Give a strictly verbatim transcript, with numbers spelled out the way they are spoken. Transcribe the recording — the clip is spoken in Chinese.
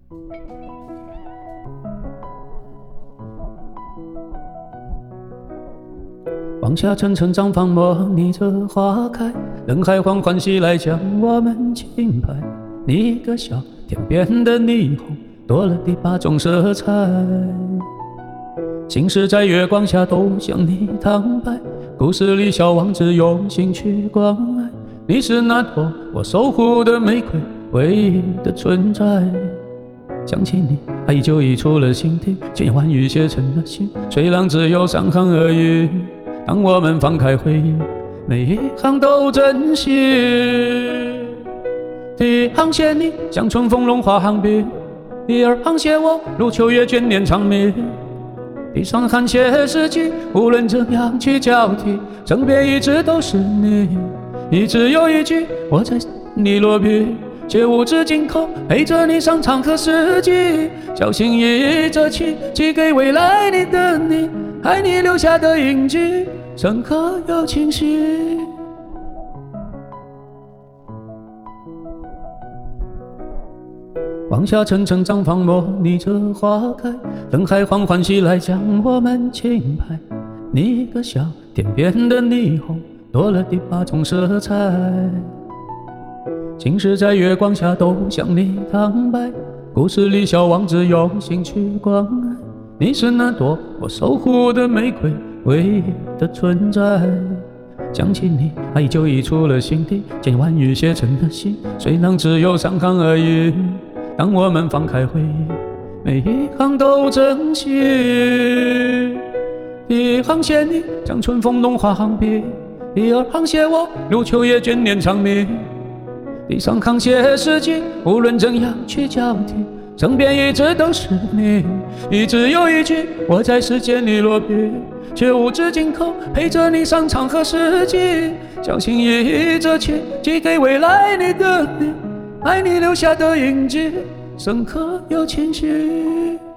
望下层层毡房，模拟着花开，人海缓缓袭来，将我们轻拍。你一个笑，天边的霓虹多了第八种色彩。心事在月光下都向你坦白，故事里小王子用心去关爱。你是那朵我守护的玫瑰，唯一的存在。想起你，爱依旧溢出了心底，千言万语写成了信，虽然只有三行而已。当我们放开回忆，每一行都珍惜。第一行写你，像春风融化行笔；第二行写我，如秋月眷恋长眠；第三行写四季，无论怎样去交替，身边一直都是你。一直有一句，我在你落笔，却无止境口，陪着你上场和四季，小心翼翼着寄寄给未来你的你，爱你留下的印记，深刻又清晰。望下层层毡房，模拟着花开，人海缓缓袭来，将我们轻拍。你一个笑，天边的霓虹多了第八种色彩。心事在月光下都向你坦白，故事里小王子用心去关爱。你是那朵我守护的玫瑰，唯一的存在。想起你，爱依旧溢出了心底，千言万语写成了信，虽然只有三行而已。当我们放开回忆，每一行都珍惜。第一行写你，像春风融化行笔；第二行写我，如秋叶眷恋长眠；第三行写四季，无论怎样去交替，身边一直都是你。一直有一句，我在世界里落笔，却无止境口，陪着你上场和四季，小心翼翼着寄寄给未来你的你，爱你留下的印记，深刻又清晰。